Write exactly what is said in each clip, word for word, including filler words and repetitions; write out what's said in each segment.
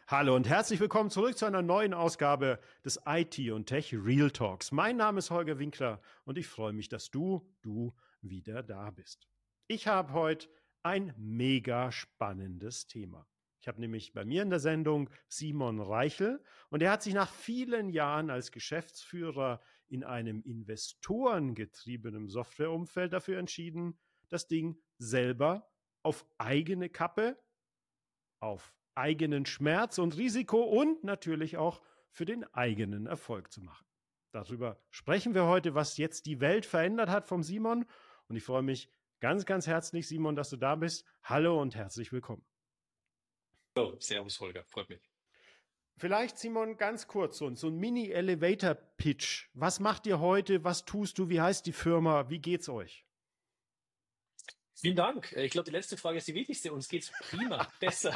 Hallo und herzlich willkommen zurück zu einer neuen Ausgabe des I T und Tech Real Talks. Mein Name ist Holger Winkler und ich freue mich, dass du, du wieder da bist. Ich habe heute ein mega spannendes Thema. Ich habe nämlich bei mir in der Sendung Simon Reichel und er hat sich nach vielen Jahren als Geschäftsführer in einem investorengetriebenen Softwareumfeld dafür entschieden, das Ding selber auf eigene Kappe, auf eigenen Schmerz und Risiko und natürlich auch für den eigenen Erfolg zu machen. Darüber sprechen wir heute, was jetzt die Welt verändert hat vom Simon. Und ich freue mich ganz, ganz herzlich, Simon, dass du da bist. Hallo und herzlich willkommen. Hallo, servus Holger, freut mich. Vielleicht, Simon, ganz kurz, so, so ein Mini-Elevator-Pitch. Was macht ihr heute? Was tust du? Wie heißt die Firma? Wie geht's euch? Vielen Dank. Äh, Ich glaube, die letzte Frage ist die wichtigste. Uns geht's prima, besser,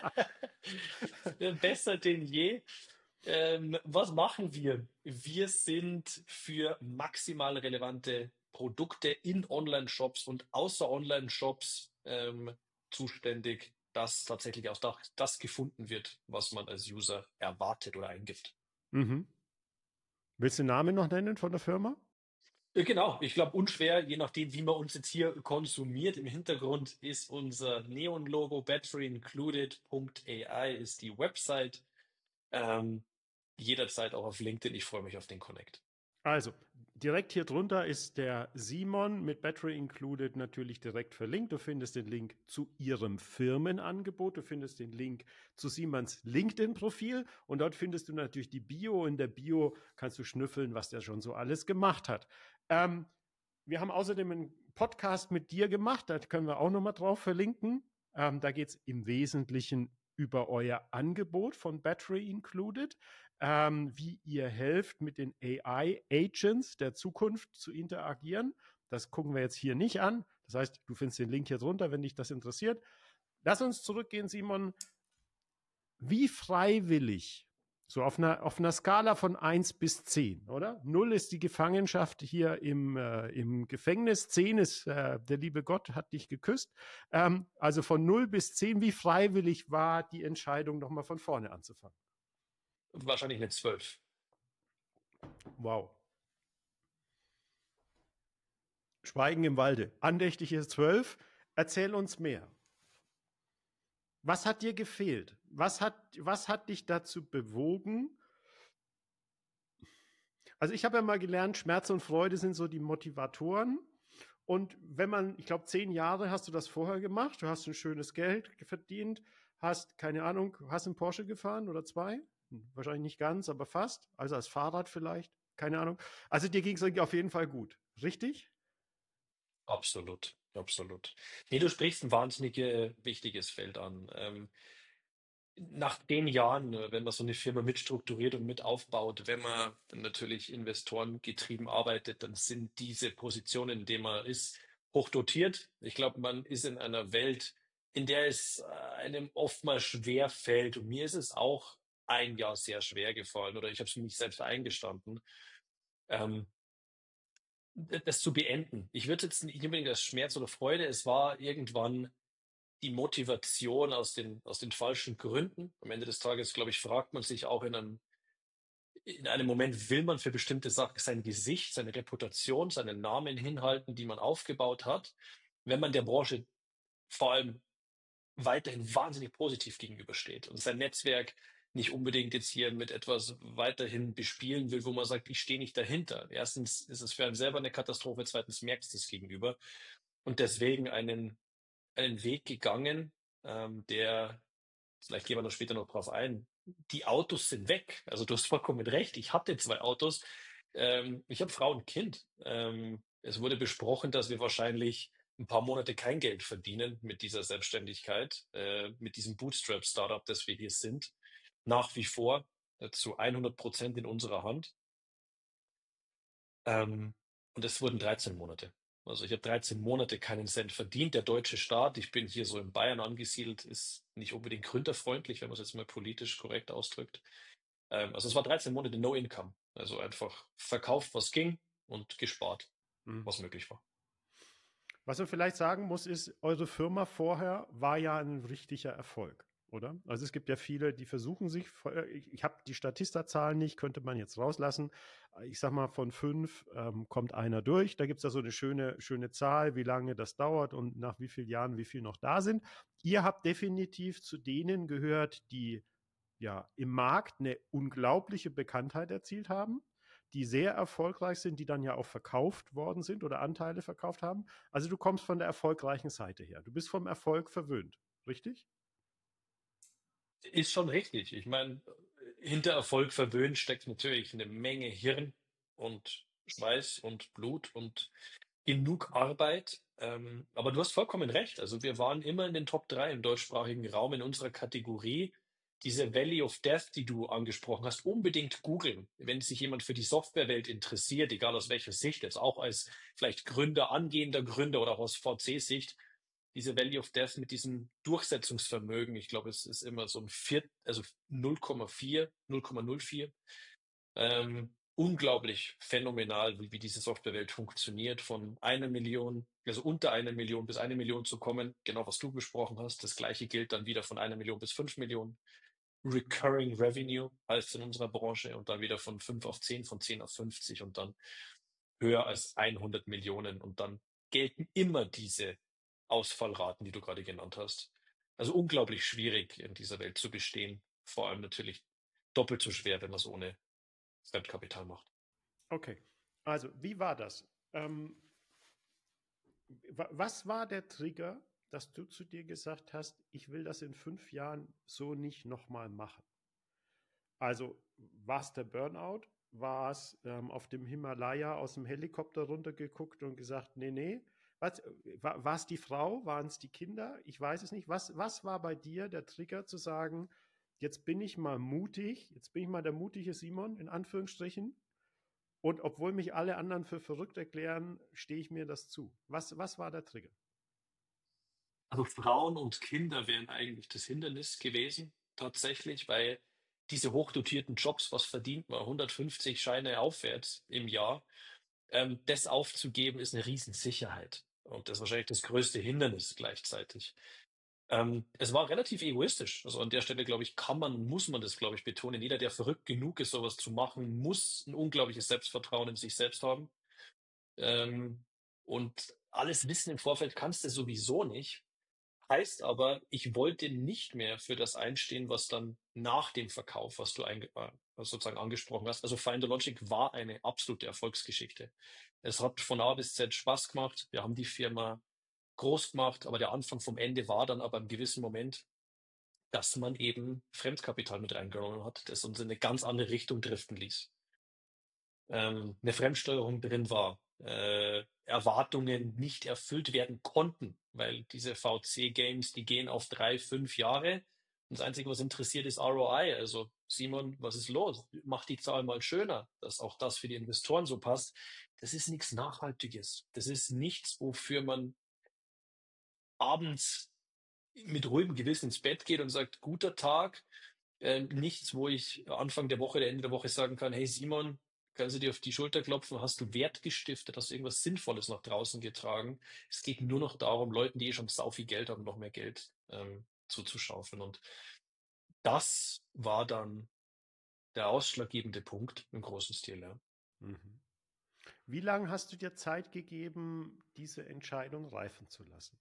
besser denn je. Ähm, was machen wir? Wir sind für maximal relevante Produkte in Online-Shops und außer Online-Shops ähm, zuständig, dass tatsächlich auch das, das gefunden wird, was man als User erwartet oder eingibt. Mhm. Willst du den Namen noch nennen von der Firma? Äh, Genau, ich glaube unschwer, je nachdem, wie man uns jetzt hier konsumiert. Im Hintergrund ist unser Neon-Logo, batteryincluded Punkt A I ist die Website. Ähm, Jederzeit auch auf LinkedIn. Ich freue mich auf den Connect. Also, direkt hier drunter ist der Simon mit Battery Included natürlich direkt verlinkt. Du findest den Link zu ihrem Firmenangebot. Du findest den Link zu Simons LinkedIn-Profil. Und dort findest du natürlich die Bio. In der Bio kannst du schnüffeln, was der schon so alles gemacht hat. Ähm, wir haben außerdem einen Podcast mit dir gemacht. Da können wir auch nochmal drauf verlinken. Ähm, da geht es im Wesentlichen über euer Angebot von Battery Included, ähm, wie ihr helft, mit den A I-Agents der Zukunft zu interagieren. Das gucken wir jetzt hier nicht an. Das heißt, du findest den Link hier drunter, wenn dich das interessiert. Lass uns zurückgehen, Simon. Wie freiwillig, so auf einer, auf einer Skala von eins bis zehn, oder? Null ist die Gefangenschaft hier im, äh, im Gefängnis, zehn ist, äh, der liebe Gott hat dich geküsst. Ähm, also von null bis zehn, wie freiwillig war die Entscheidung, nochmal von vorne anzufangen? Wahrscheinlich eine zwölf. Wow. Schweigen im Walde. Andächtige zwölf. Erzähl uns mehr. Was hat dir gefehlt? Was hat, was hat dich dazu bewogen? Also ich habe ja mal gelernt, Schmerz und Freude sind so die Motivatoren. Und wenn man, ich glaube, zehn Jahre hast du das vorher gemacht, du hast ein schönes Geld verdient, hast, keine Ahnung, hast einen Porsche gefahren oder zwei? Hm, wahrscheinlich nicht ganz, aber fast. Also als Fahrrad vielleicht, keine Ahnung. Also dir ging es auf jeden Fall gut. Richtig? Absolut, absolut. Nee, du sprichst ein wahnsinnig äh, wichtiges Feld an. Ähm, nach den Jahren, äh, wenn man so eine Firma mitstrukturiert und mit aufbaut, wenn man natürlich Investoren getrieben arbeitet, dann sind diese Positionen, in denen man ist, hoch dotiert. Ich glaube, man ist in einer Welt, in der es äh, einem oftmals schwer fällt. Und mir ist es auch ein Jahr sehr schwer gefallen oder ich habe es für mich selbst eingestanden, ähm, das zu beenden. Ich würde jetzt nicht unbedingt als Schmerz oder Freude, es war irgendwann die Motivation aus den, aus den falschen Gründen. Am Ende des Tages, glaube ich, fragt man sich auch in einem, in einem Moment, will man für bestimmte Sachen sein Gesicht, seine Reputation, seinen Namen hinhalten, die man aufgebaut hat, wenn man der Branche vor allem weiterhin wahnsinnig positiv gegenübersteht und sein Netzwerk nicht unbedingt jetzt hier mit etwas weiterhin bespielen will, wo man sagt, ich stehe nicht dahinter. Erstens ist es für einen selber eine Katastrophe, zweitens merkst du es gegenüber und deswegen einen, einen Weg gegangen, ähm, der, vielleicht gehen wir da später noch drauf ein, die Autos sind weg. Also du hast vollkommen recht, ich hatte zwei Autos. Ähm, ich habe Frau und Kind. Ähm, es wurde besprochen, dass wir wahrscheinlich ein paar Monate kein Geld verdienen mit dieser Selbstständigkeit, äh, mit diesem Bootstrap-Startup, das wir hier sind. Nach wie vor äh, zu hundert Prozent in unserer Hand. Ähm, und es wurden dreizehn Monate. Also ich habe dreizehn Monate keinen Cent verdient. Der deutsche Staat, ich bin hier so in Bayern angesiedelt, ist nicht unbedingt gründerfreundlich, wenn man es jetzt mal politisch korrekt ausdrückt. Ähm, also es war dreizehn Monate No Income. Also einfach verkauft, was ging und gespart, Mhm. was möglich war. Was man vielleicht sagen muss, ist, eure Firma vorher war ja ein richtiger Erfolg. oder? Also es gibt ja viele, die versuchen sich, ich, ich habe die Statista-Zahlen nicht, könnte man jetzt rauslassen. Ich sag mal, von fünf ähm, kommt einer durch. Da gibt es da so eine schöne, schöne Zahl, wie lange das dauert und nach wie vielen Jahren wie viel noch da sind. Ihr habt definitiv zu denen gehört, die ja im Markt eine unglaubliche Bekanntheit erzielt haben, die sehr erfolgreich sind, die dann ja auch verkauft worden sind oder Anteile verkauft haben. Also du kommst von der erfolgreichen Seite her. Du bist vom Erfolg verwöhnt, richtig? Ist schon richtig. Ich meine, hinter Erfolg verwöhnt steckt natürlich eine Menge Hirn und Schweiß und Blut und genug Arbeit. Ähm, aber du hast vollkommen recht. Also wir waren immer in den Top drei im deutschsprachigen Raum in unserer Kategorie. Diese Valley of Death, die du angesprochen hast, unbedingt googeln. Wenn sich jemand für die Softwarewelt interessiert, egal aus welcher Sicht, jetzt auch als vielleicht Gründer, angehender Gründer oder auch aus V C-Sicht, diese Valley of Death mit diesem Durchsetzungsvermögen, ich glaube, es ist immer so ein Viert, also null Komma vier, null Komma null vier. Ähm, unglaublich phänomenal, wie, wie diese Softwarewelt funktioniert, von einer Million, also unter einer Million bis eine Million zu kommen, genau was du besprochen hast. Das gleiche gilt dann wieder von einer Million bis fünf Millionen. Recurring Revenue heißt in unserer Branche und dann wieder von fünf auf zehn, von zehn auf fünfzig und dann höher als hundert Millionen und dann gelten immer diese Ausfallraten, die du gerade genannt hast. Also unglaublich schwierig in dieser Welt zu bestehen. Vor allem natürlich doppelt so schwer, wenn man es ohne Fremdkapital macht. Okay. Also, wie war das? Ähm, was war der Trigger, dass du zu dir gesagt hast, ich will das in fünf Jahren so nicht nochmal machen? Also, war es der Burnout? War es ähm, auf dem Himalaya aus dem Helikopter runtergeguckt und gesagt, nee, nee? Was, war es die Frau? Waren es die Kinder? Ich weiß es nicht. Was, was war bei dir der Trigger zu sagen, jetzt bin ich mal mutig, jetzt bin ich mal der mutige Simon, in Anführungsstrichen, und obwohl mich alle anderen für verrückt erklären, stehe ich mir das zu. Was, was war der Trigger? Also Frauen und Kinder wären eigentlich das Hindernis gewesen, tatsächlich, weil diese hochdotierten Jobs, was verdient man? hundertfünfzig Scheine aufwärts im Jahr. Ähm, das aufzugeben, ist eine Riesensicherheit. Und das ist wahrscheinlich das größte Hindernis gleichzeitig. Ähm, es war relativ egoistisch. Also an der Stelle, glaube ich, kann man, muss man das, glaube ich, betonen. Jeder, der verrückt genug ist, sowas zu machen, muss ein unglaubliches Selbstvertrauen in sich selbst haben. Ähm, und alles wissen im Vorfeld kannst du sowieso nicht. Heißt aber, ich wollte nicht mehr für das einstehen, was dann nach dem Verkauf, was du einge äh, was sozusagen angesprochen hast. Also Finder Logic war eine absolute Erfolgsgeschichte. Es hat von A bis Z Spaß gemacht. Wir haben die Firma groß gemacht, aber der Anfang vom Ende war dann aber im gewissen Moment, dass man eben Fremdkapital mit reingenommen hat, das uns in eine ganz andere Richtung driften ließ. Ähm, eine Fremdsteuerung drin war, äh, Erwartungen nicht erfüllt werden konnten, weil diese V C-Games, die gehen auf drei, fünf Jahre. Und das Einzige, was interessiert, ist R O I. Also Simon, was ist los? Mach die Zahl mal schöner, dass auch das für die Investoren so passt. Das ist nichts Nachhaltiges. Das ist nichts, wofür man abends mit ruhigem Gewissen ins Bett geht und sagt, guter Tag. Äh, nichts, wo ich Anfang der Woche, der Ende der Woche sagen kann, hey Simon, kannst du dir auf die Schulter klopfen, hast du Wert gestiftet, hast du irgendwas Sinnvolles nach draußen getragen. Es geht nur noch darum, Leuten, die eh schon sau viel Geld haben, noch mehr Geld ähm, zuzuschaufeln. Und das war dann der ausschlaggebende Punkt im großen Stil. Ja. Mhm. Wie lange hast du dir Zeit gegeben, diese Entscheidung reifen zu lassen?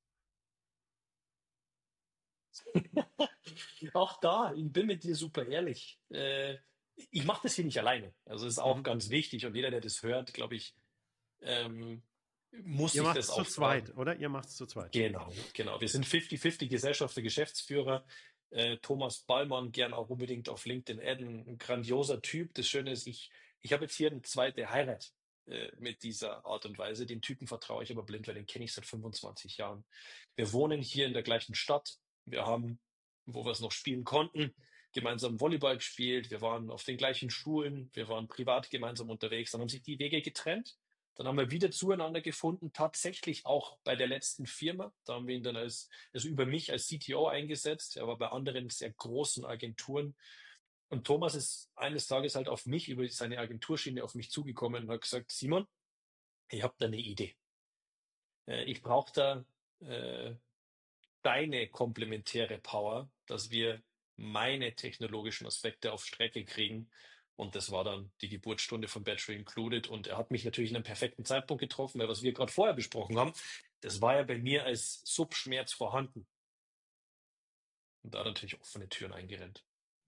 Auch da, ich bin mit dir super ehrlich. Äh, ich mache das hier nicht alleine. Also das ist auch Mhm. ganz wichtig. Und jeder, der das hört, glaube ich, ähm, muss Ihr sich macht das es zu auch fragen. zweit, oder? Ihr macht es zu zweit. Genau, genau. Wir sind fünfzig fünfzig Gesellschafter, Geschäftsführer. Äh, Thomas Ballmann, gern auch unbedingt auf LinkedIn adden. Ein grandioser Typ. Das Schöne ist, ich, ich habe jetzt hier eine zweite Heirat äh, mit dieser Art und Weise. Den Typen vertraue ich aber blind, weil den kenne ich seit fünfundzwanzig Jahren. Wir wohnen hier in der gleichen Stadt. Wir haben, wo wir es noch spielen konnten, gemeinsam Volleyball gespielt. Wir waren auf den gleichen Schulen. Wir waren privat gemeinsam unterwegs. Dann haben sich die Wege getrennt. Dann haben wir wieder zueinander gefunden, tatsächlich auch bei der letzten Firma. Da haben wir ihn dann als, also über mich als C T O eingesetzt. Er war bei anderen sehr großen Agenturen. Und Thomas ist eines Tages halt auf mich, über seine Agenturschiene auf mich zugekommen und hat gesagt, Simon, ich habe da eine Idee. Äh, ich brauche da äh, deine komplementäre Power, dass wir meine technologischen Aspekte auf Strecke kriegen. Und das war dann die Geburtsstunde von Battery Included. Und er hat mich natürlich in einem perfekten Zeitpunkt getroffen, weil was wir gerade vorher besprochen haben, das war ja bei mir als Subschmerz vorhanden. Und da natürlich offene Türen eingerennt.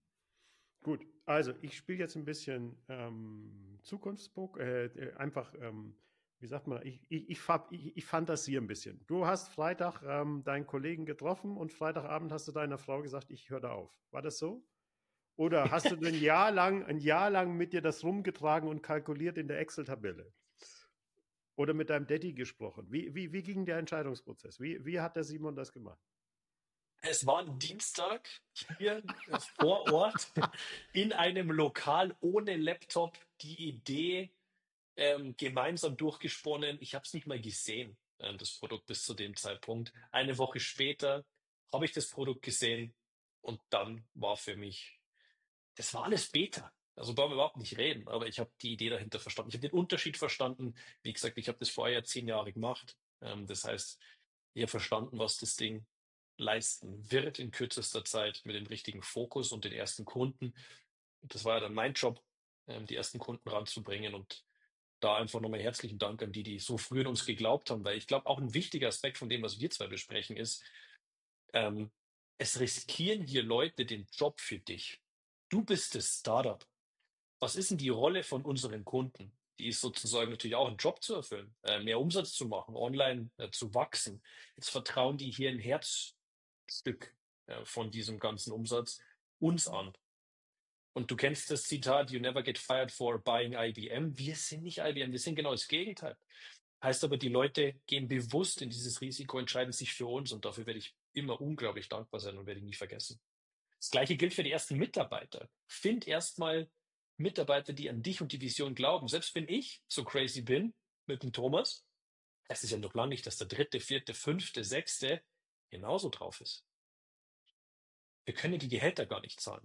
Gut, also ich spiele jetzt ein bisschen ähm, Zukunftspoker, äh, äh, einfach, ähm, wie sagt man, ich, ich, ich, fab- ich, ich fantasiere ein bisschen. Du hast Freitag ähm, deinen Kollegen getroffen und Freitagabend hast du deiner Frau gesagt, ich höre da auf. War das so? Oder hast du ein Jahr lang, ein Jahr lang mit dir das rumgetragen und kalkuliert in der Excel-Tabelle? Oder mit deinem Daddy gesprochen? Wie, wie, wie ging der Entscheidungsprozess? Wie, wie hat der Simon das gemacht? Es war ein Dienstag hier äh, vor Ort in einem Lokal ohne Laptop, die Idee ähm, gemeinsam durchgesponnen. Ich habe es nicht mal gesehen, ähm, das Produkt bis zu dem Zeitpunkt. Eine Woche später habe ich das Produkt gesehen und dann war für mich, das war alles Beta. Also brauchen wir überhaupt nicht reden, aber ich habe die Idee dahinter verstanden. Ich habe den Unterschied verstanden. Wie gesagt, ich habe das vorher ja zehn Jahre gemacht. Ähm, das heißt, ich habe verstanden, was das Ding leisten wird in kürzester Zeit mit dem richtigen Fokus und den ersten Kunden. Das war ja dann mein Job, ähm, die ersten Kunden ranzubringen und da einfach nochmal herzlichen Dank an die, die so früh an uns geglaubt haben, weil ich glaube, auch ein wichtiger Aspekt von dem, was wir zwei besprechen, ist, ähm, es riskieren hier Leute den Job für dich. Du bist das Startup. Was ist denn die Rolle von unseren Kunden? Die ist sozusagen natürlich auch einen Job zu erfüllen, äh, mehr Umsatz zu machen, online äh, zu wachsen. Jetzt vertrauen die hier ein Herzstück äh, von diesem ganzen Umsatz uns an. Und du kennst das Zitat, you never get fired for buying I B M. Wir sind nicht I B M, wir sind genau das Gegenteil. Heißt aber, die Leute gehen bewusst in dieses Risiko, entscheiden sich für uns und dafür werde ich immer unglaublich dankbar sein und werde ich nie vergessen. Das Gleiche gilt für die ersten Mitarbeiter. Find erstmal Mitarbeiter, die an dich und die Vision glauben. Selbst wenn ich so crazy bin mit dem Thomas, heißt es ja noch lange nicht, dass der dritte, vierte, fünfte, sechste genauso drauf ist. Wir können die Gehälter gar nicht zahlen.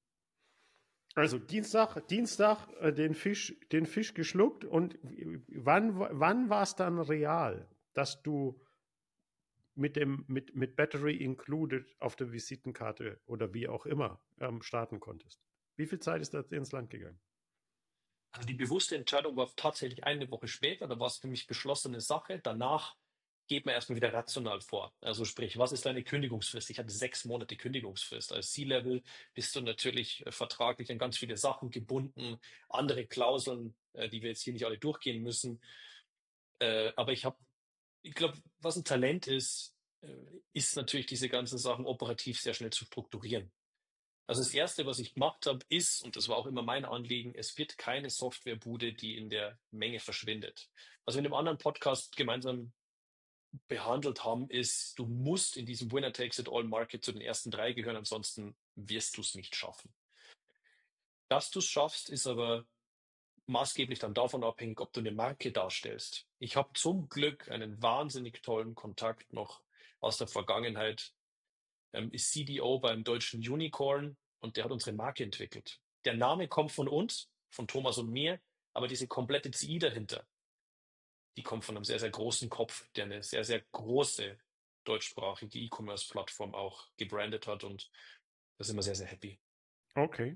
Also Dienstag, Dienstag äh, den Fisch, den Fisch geschluckt und wann, wann war es dann real, dass du mit dem mit, mit Battery included auf der Visitenkarte oder wie auch immer ähm, starten konntest? Wie viel Zeit ist da ins Land gegangen? Also die bewusste Entscheidung war tatsächlich eine Woche später, da war es für mich beschlossene Sache. Danach geht man erstmal wieder rational vor. Also sprich, was ist deine Kündigungsfrist? Ich hatte sechs Monate Kündigungsfrist. Als C-Level bist du natürlich äh, vertraglich an ganz viele Sachen gebunden, andere Klauseln, äh, die wir jetzt hier nicht alle durchgehen müssen. Äh, aber ich habe, ich glaube, was ein Talent ist, äh, ist natürlich diese ganzen Sachen operativ sehr schnell zu strukturieren. Also das Erste, was ich gemacht habe, ist, und das war auch immer mein Anliegen, es wird keine Softwarebude, die in der Menge verschwindet. Was wir in einem anderen Podcast gemeinsam behandelt haben, ist, du musst in diesem Winner Takes It All Market zu den ersten drei gehören, ansonsten wirst du es nicht schaffen. Dass du es schaffst, ist aber maßgeblich dann davon abhängig, ob du eine Marke darstellst. Ich habe zum Glück einen wahnsinnig tollen Kontakt noch aus der Vergangenheit, ähm, ist C D O beim deutschen Unicorn und der hat unsere Marke entwickelt. Der Name kommt von uns, von Thomas und mir, aber diese komplette C I dahinter, die kommt von einem sehr, sehr großen Kopf, der eine sehr, sehr große deutschsprachige E-Commerce-Plattform auch gebrandet hat und da sind wir sehr, sehr happy. Okay.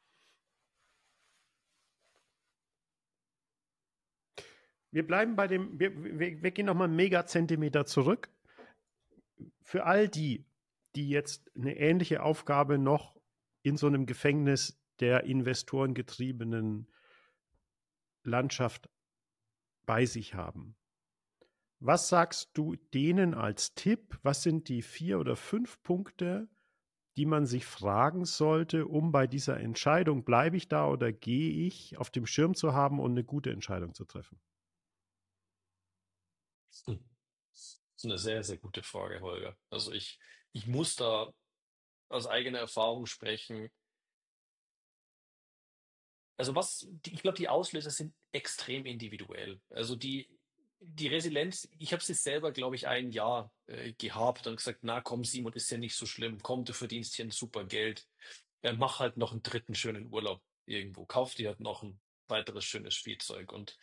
Wir bleiben bei dem, wir, wir, wir gehen nochmal einen Megazentimeter zurück. Für all die, die jetzt eine ähnliche Aufgabe noch in so einem Gefängnis der investorengetriebenen Landschaft bei sich haben. Was sagst du denen als Tipp? Was sind die vier oder fünf Punkte, die man sich fragen sollte, um bei dieser Entscheidung, bleibe ich da oder gehe ich, auf dem Schirm zu haben und eine gute Entscheidung zu treffen? Hm. Das ist eine sehr, sehr gute Frage, Holger. Also ich, ich muss da aus eigener Erfahrung sprechen. Also was, die, ich glaube, die Auslöser sind extrem individuell. Also die, die Resilienz, ich habe sie selber, glaube ich, ein Jahr äh, gehabt und gesagt, na komm, Simon, ist ja nicht so schlimm. Komm, du verdienst hier ein super Geld. Ja, mach halt noch einen dritten schönen Urlaub irgendwo. Kauf dir halt noch ein weiteres schönes Spielzeug. Und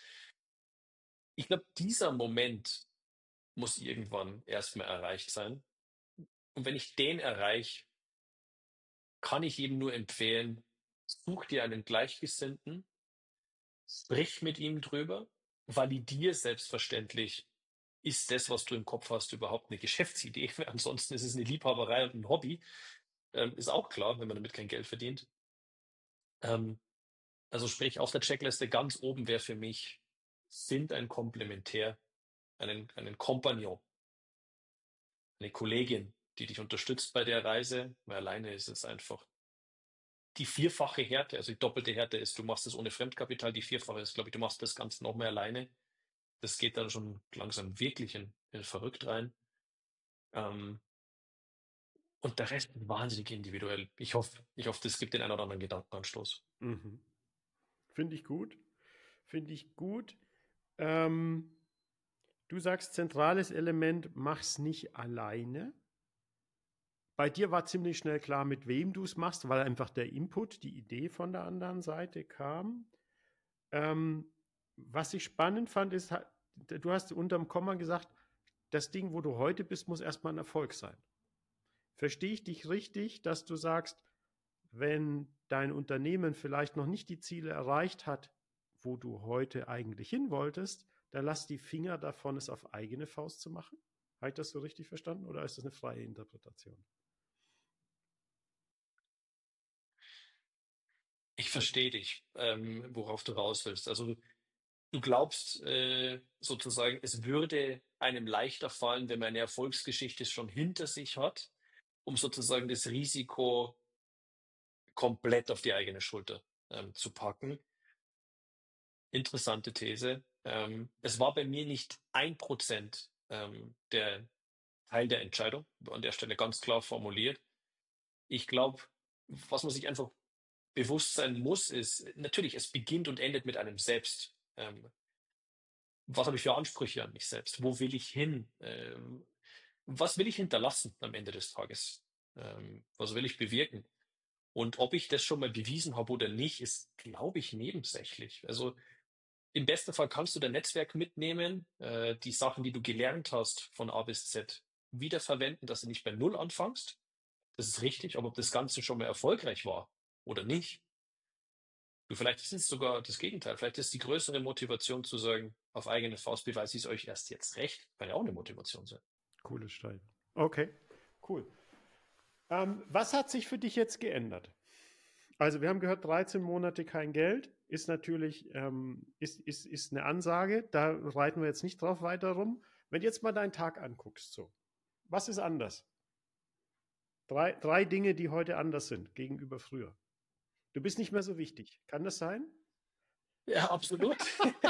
ich glaube, dieser Moment muss irgendwann erstmal erreicht sein. Und wenn ich den erreiche, kann ich ihm nur empfehlen, such dir einen Gleichgesinnten, sprich mit ihm drüber, validier selbstverständlich, ist das, was du im Kopf hast, überhaupt eine Geschäftsidee? Ansonsten ist es eine Liebhaberei und ein Hobby. Ähm, ist auch klar, wenn man damit kein Geld verdient. Ähm, also sprich, auf der Checkliste ganz oben wäre für mich, find ein Komplementär, einen, einen Kompagnon, eine Kollegin, die dich unterstützt bei der Reise, weil alleine ist es einfach die vierfache Härte, also die doppelte Härte ist, du machst es ohne Fremdkapital, die vierfache ist, glaube ich, du machst das Ganze noch mehr alleine. Das geht dann schon langsam wirklich in, in verrückt rein. Ähm, und der Rest ist wahnsinnig individuell. Ich hoffe, ich hoffe, das gibt den einen oder anderen Gedankenanstoß. Mhm. Finde ich gut. Finde ich gut. Ähm, du sagst, zentrales Element, mach's nicht alleine. Bei dir war ziemlich schnell klar, mit wem du es machst, weil einfach der Input, die Idee von der anderen Seite kam. Ähm, was ich spannend fand, ist, du hast unterm Komma gesagt, das Ding, wo du heute bist, muss erstmal ein Erfolg sein. Verstehe ich dich richtig, dass du sagst, wenn dein Unternehmen vielleicht noch nicht die Ziele erreicht hat, wo du heute eigentlich hin wolltest, dann lass die Finger davon, es auf eigene Faust zu machen? Habe ich das so richtig verstanden oder ist das eine freie Interpretation? Ich verstehe dich, ähm, worauf du raus willst. Also du glaubst äh, sozusagen, es würde einem leichter fallen, wenn man eine Erfolgsgeschichte schon hinter sich hat, um sozusagen das Risiko komplett auf die eigene Schulter ähm, zu packen. Interessante These. Ähm, es war bei mir nicht ein Prozent ähm, der Teil der Entscheidung, an der Stelle ganz klar formuliert. Ich glaube, was man sich einfach bewusst sein muss, ist, natürlich, es beginnt und endet mit einem selbst. Ähm, was habe ich für Ansprüche an mich selbst? Wo will ich hin? Ähm, was will ich hinterlassen am Ende des Tages? Ähm, was will ich bewirken? Und ob ich das schon mal bewiesen habe oder nicht, ist, glaube ich, nebensächlich. Also im besten Fall kannst du dein Netzwerk mitnehmen, äh, die Sachen, die du gelernt hast von A bis Z, wiederverwenden, dass du nicht bei Null anfängst. Das ist richtig, aber ob das Ganze schon mal erfolgreich war oder nicht, du, vielleicht ist es sogar das Gegenteil. Vielleicht ist die größere Motivation zu sagen, auf eigene Faust beweise ich es euch erst jetzt recht, kann ja auch eine Motivation sein. Cooles Stein. Okay, cool. Ähm, was hat sich für dich jetzt geändert? Also wir haben gehört, dreizehn Monate kein Geld ist natürlich ähm, ist, ist, ist eine Ansage. Da reiten wir jetzt nicht drauf weiter rum. Wenn du jetzt mal deinen Tag anguckst, so, was ist anders? Drei, drei Dinge, die heute anders sind gegenüber früher. Du bist nicht mehr so wichtig. Kann das sein? Ja, absolut.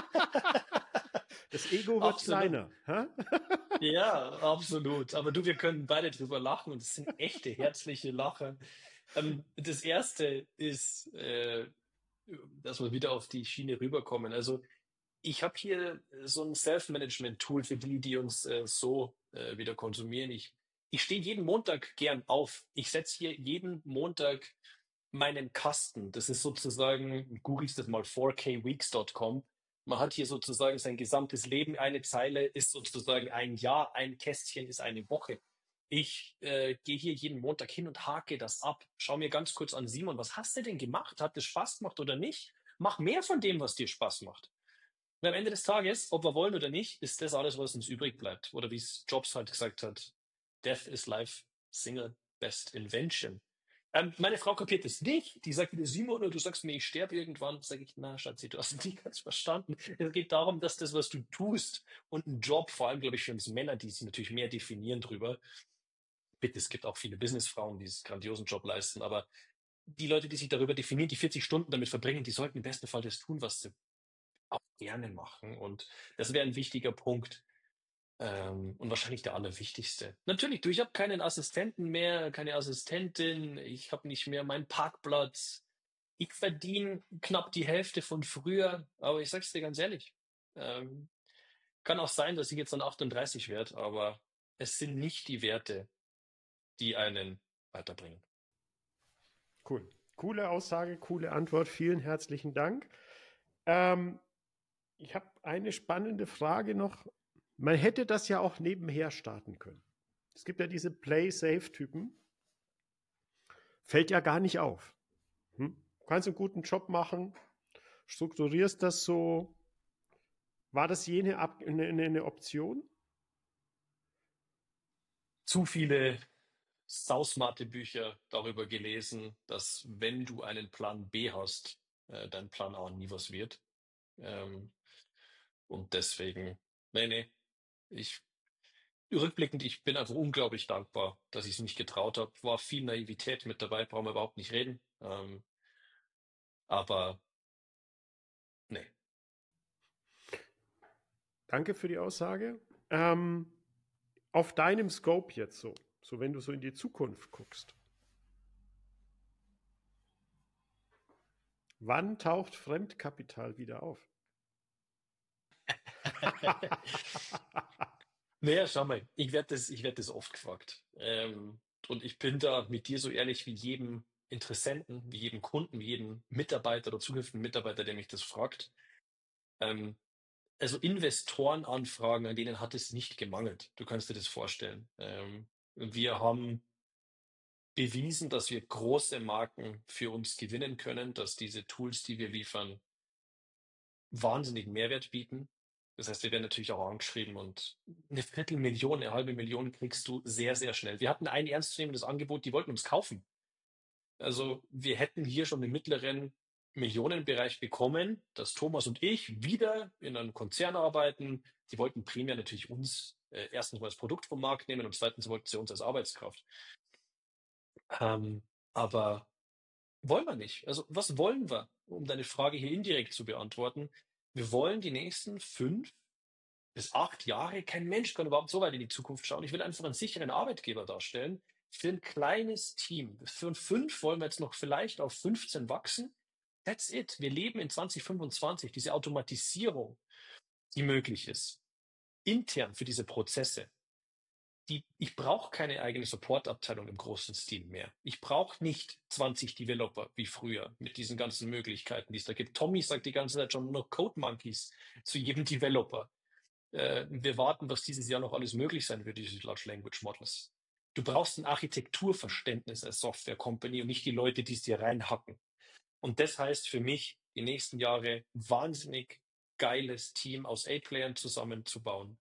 Das Ego wird Absolut. kleiner. Hä? Ja, absolut. Aber du, wir können beide drüber lachen und es sind echte herzliche Lacher. Ähm, das erste ist, äh, dass wir wieder auf die Schiene rüberkommen. Also ich habe hier so ein Self-Management-Tool für die, die uns äh, so äh, wieder konsumieren. Ich, ich stehe jeden Montag gern auf. Ich setze hier jeden Montag meinen Kasten. Das ist sozusagen, googelst das mal, four k weeks dot com. Man hat hier sozusagen sein gesamtes Leben. Eine Zeile ist sozusagen ein Jahr, ein Kästchen ist eine Woche. Ich äh, gehe hier jeden Montag hin und hake das ab. Schau mir ganz kurz an, Simon, was hast du denn gemacht? Hat es Spaß gemacht oder nicht? Mach mehr von dem, was dir Spaß macht. Und am Ende des Tages, ob wir wollen oder nicht, ist das alles, was uns übrig bleibt. Oder wie es Jobs halt gesagt hat, Death is life, single best invention. Ähm, meine Frau kapiert es nicht. Die sagt wieder, Simon, oder du sagst mir, ich sterbe irgendwann. Sag ich, na, Schatzi, du hast es nicht ganz verstanden. Es geht darum, dass das, was du tust und ein Job, vor allem, glaube ich, für uns Männer, die sich natürlich mehr definieren drüber. Bitte, es gibt auch viele Businessfrauen, die diesen grandiosen Job leisten, aber die Leute, die sich darüber definieren, die vierzig Stunden damit verbringen, die sollten im besten Fall das tun, was sie auch gerne machen. Und das wäre ein wichtiger Punkt. Ähm, und wahrscheinlich der allerwichtigste. Natürlich, du, ich habe keinen Assistenten mehr, keine Assistentin, ich habe nicht mehr meinen Parkplatz. Ich verdiene knapp die Hälfte von früher, aber ich sag's dir ganz ehrlich, ähm, kann auch sein, dass ich jetzt dann achtunddreißig werde, aber es sind nicht die Werte, die einen weiterbringen. Cool. Coole Aussage, coole Antwort. Vielen herzlichen Dank. Ähm, ich habe eine spannende Frage noch. Man hätte das ja auch nebenher starten können. Es gibt ja diese Play-Safe-Typen. Fällt ja gar nicht auf. Hm? Du kannst einen guten Job machen, strukturierst das so. War das jene Ab eine, eine Option? Zu viele sausmarte Bücher darüber gelesen, dass wenn du einen Plan B hast, äh, dein Plan A nie was wird. Ähm, und deswegen, nee, nee, ich rückblickend, ich bin einfach unglaublich dankbar, dass ich es nicht getraut habe. War viel Naivität mit dabei, brauchen wir überhaupt nicht reden. Ähm, aber nee. Danke für die Aussage. Ähm, auf deinem Scope jetzt so, so wenn du so in die Zukunft guckst. Wann taucht Fremdkapital wieder auf? Naja, schau mal, ich werde das, ich werd das oft gefragt. Ähm, und ich bin da mit dir so ehrlich wie jedem Interessenten, wie jedem Kunden, wie jedem Mitarbeiter oder zukünftigen Mitarbeiter, der mich das fragt. Ähm, also Investorenanfragen, an denen hat es nicht gemangelt. Du kannst dir das vorstellen. Ähm, wir haben bewiesen, dass wir große Marken für uns gewinnen können, dass diese Tools, die wir liefern, wahnsinnigen Mehrwert bieten. Das heißt, wir werden natürlich auch angeschrieben und eine Viertelmillion, eine halbe Million kriegst du sehr, sehr schnell. Wir hatten ein ernstzunehmendes Angebot, die wollten uns kaufen. Also wir hätten hier schon den mittleren Millionenbereich bekommen, dass Thomas und ich wieder in einem Konzern arbeiten. Die wollten primär natürlich uns äh, erstens mal das Produkt vom Markt nehmen und zweitens wollten sie uns als Arbeitskraft. Ähm, aber wollen wir nicht. Also was wollen wir, um deine Frage hier indirekt zu beantworten? Wir wollen die nächsten fünf bis acht Jahre, kein Mensch kann überhaupt so weit in die Zukunft schauen. Ich will einfach einen sicheren Arbeitgeber darstellen für ein kleines Team. Von fünf wollen wir jetzt noch vielleicht auf fünfzehn wachsen. That's it. Wir leben in zwanzig fünfundzwanzig. Diese Automatisierung, die möglich ist, intern für diese Prozesse. Die, ich brauche keine eigene Supportabteilung im großen Stil mehr. Ich brauche nicht zwanzig Developer wie früher mit diesen ganzen Möglichkeiten, die es da gibt. Tommy sagt die ganze Zeit schon nur noch Code Monkeys zu jedem Developer. Äh, wir warten, was dieses Jahr noch alles möglich sein wird, diese Large Language Models. Du brauchst ein Architekturverständnis als Software Company und nicht die Leute, die es dir reinhacken. Und das heißt für mich, die nächsten Jahre wahnsinnig geiles Team aus A-Playern zusammenzubauen,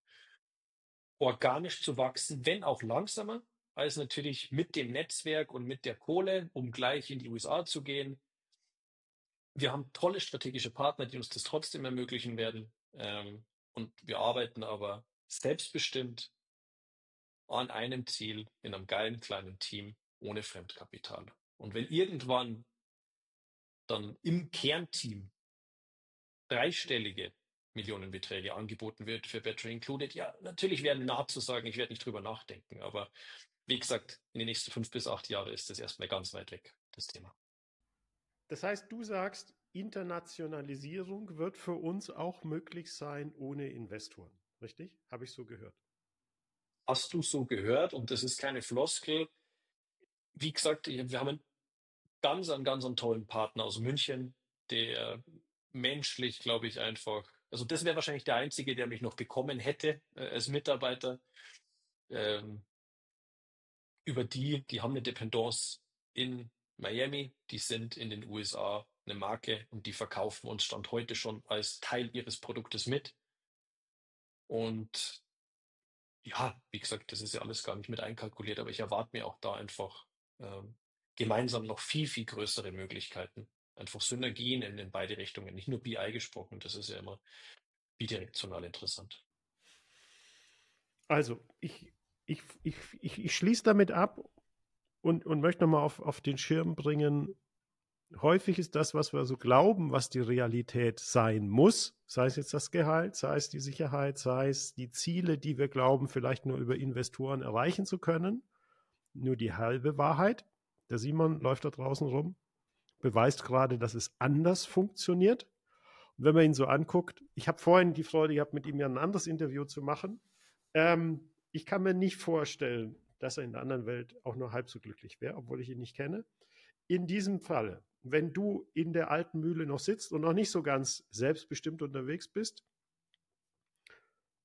organisch zu wachsen, wenn auch langsamer, als natürlich mit dem Netzwerk und mit der Kohle, um gleich in die U S A zu gehen. Wir haben tolle strategische Partner, die uns das trotzdem ermöglichen werden. Ähm, und wir arbeiten aber selbstbestimmt an einem Ziel in einem geilen kleinen Team ohne Fremdkapital. Und wenn irgendwann dann im Kernteam dreistellige Millionenbeträge angeboten wird für Battery Included, ja, natürlich werden nah zu sagen, ich werde nicht drüber nachdenken. Aber wie gesagt, in den nächsten fünf bis acht Jahre ist das erstmal ganz weit weg, das Thema. Das heißt, du sagst, Internationalisierung wird für uns auch möglich sein ohne Investoren. Richtig? Habe ich so gehört. Hast du so gehört? Und das ist keine Floskel. Wie gesagt, wir haben einen ganz, einen ganz einen tollen Partner aus München, der menschlich, glaube ich, einfach, also das wäre wahrscheinlich der Einzige, der mich noch bekommen hätte äh, als Mitarbeiter. Ähm, über die, die haben eine Dependance in Miami, die sind in den U S A eine Marke und die verkaufen uns Stand heute schon als Teil ihres Produktes mit. Und ja, wie gesagt, das ist ja alles gar nicht mit einkalkuliert, aber ich erwarte mir auch da einfach ähm, gemeinsam noch viel, viel größere Möglichkeiten. Einfach Synergien in, in beide Richtungen, nicht nur B I gesprochen, das ist ja immer bidirektional interessant. Also, ich, ich, ich, ich, ich schließe damit ab und, und möchte nochmal auf, auf den Schirm bringen. Häufig ist das, was wir so glauben, was die Realität sein muss, sei es jetzt das Gehalt, sei es die Sicherheit, sei es die Ziele, die wir glauben, vielleicht nur über Investoren erreichen zu können, nur die halbe Wahrheit. Der Simon läuft da draußen rum, beweist gerade, dass es anders funktioniert. Und wenn man ihn so anguckt, ich habe vorhin die Freude gehabt, mit ihm ja ein anderes Interview zu machen. Ähm, ich kann mir nicht vorstellen, dass er in der anderen Welt auch nur halb so glücklich wäre, obwohl ich ihn nicht kenne. In diesem Falle, wenn du in der alten Mühle noch sitzt und noch nicht so ganz selbstbestimmt unterwegs bist,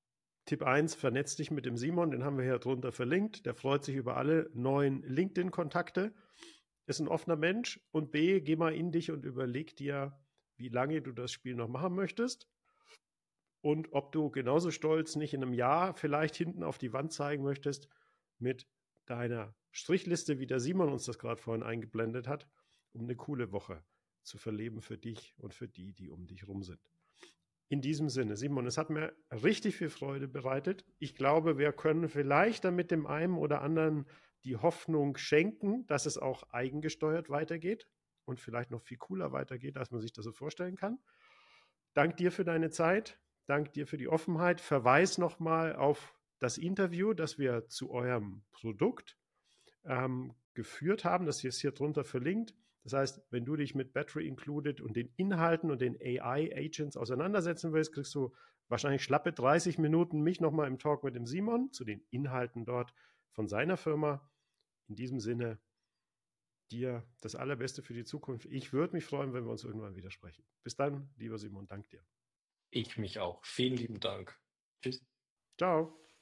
Tipp eins, vernetz dich mit dem Simon, den haben wir hier drunter verlinkt. Der freut sich über alle neuen LinkedIn-Kontakte. Ist ein offener Mensch. Und B, geh mal in dich und überleg dir, wie lange du das Spiel noch machen möchtest. Und ob du genauso stolz nicht in einem Jahr vielleicht hinten auf die Wand zeigen möchtest mit deiner Strichliste, wie der Simon uns das gerade vorhin eingeblendet hat, um eine coole Woche zu verleben für dich und für die, die um dich rum sind. In diesem Sinne, Simon, es hat mir richtig viel Freude bereitet. Ich glaube, wir können vielleicht damit dem einen oder anderen die Hoffnung schenken, dass es auch eigengesteuert weitergeht und vielleicht noch viel cooler weitergeht, als man sich das so vorstellen kann. Dank dir für deine Zeit, dank dir für die Offenheit. Verweis nochmal auf das Interview, das wir zu eurem Produkt ähm, geführt haben. Das ist hier drunter verlinkt. Das heißt, wenn du dich mit Battery Included und den Inhalten und den A I-Agents auseinandersetzen willst, kriegst du wahrscheinlich schlappe dreißig Minuten mich nochmal im Talk mit dem Simon zu den Inhalten dort von seiner Firma. In diesem Sinne, dir das Allerbeste für die Zukunft. Ich würde mich freuen, wenn wir uns irgendwann wieder sprechen. Bis dann, lieber Simon, dank dir. Ich mich auch. Vielen lieben Dank. Tschüss. Ciao.